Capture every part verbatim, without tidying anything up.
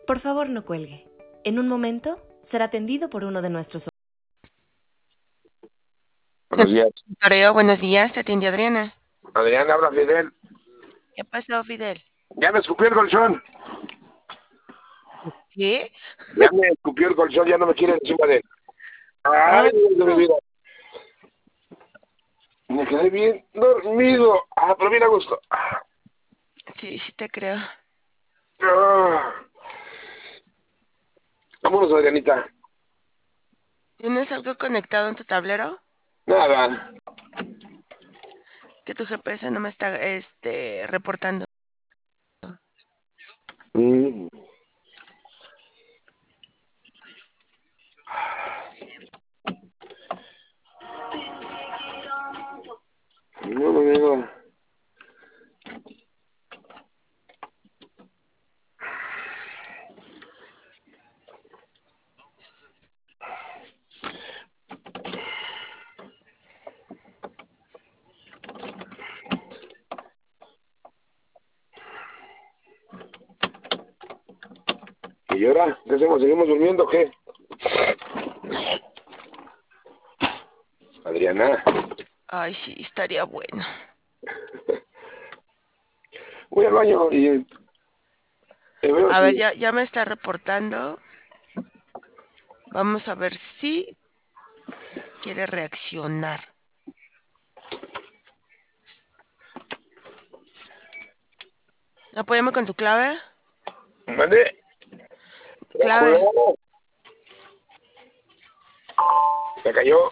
Por favor, no cuelgue. En un momento será atendido por uno de nuestros... Buenos días. Toreo, buenos días, te atiende Adriana. Adrián, habla Fidel. ¿Qué pasó, Fidel? Ya me escupió el colchón. ¿Qué? Ya me escupió el colchón, ya no me quiere encima de él. Ay, Ah, Dios de mi vida. Me quedé bien dormido. Ah, pero bien a gusto. Ah, sí, sí te creo. ah. Vámonos, Adrianita. ¿Tienes algo conectado en tu tablero? Nada. Que tu G P S no me está este, reportando. Mm. No, no, no. ¿Y ahora? ¿Qué hacemos? ¿Seguimos durmiendo o qué? Adriana. Ay, sí, estaría bueno. Voy al baño y te veo A ver, si... ya, ya me está reportando. Vamos a ver si quiere reaccionar. Apóyame con tu clave. ¿Mande? Clave. Se cayó.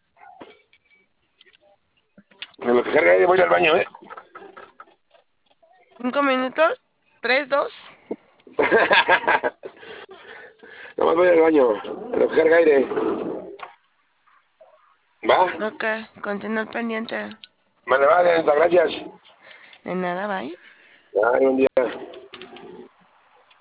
En lo que carga ahí voy al baño, ¿eh? Cinco minutos. Tres, dos. Nada más voy al baño. En lo que carga aire. ¿Va? Ok, continúa al pendiente. Vale, vale, gracias. De nada, bye. Ay, un día.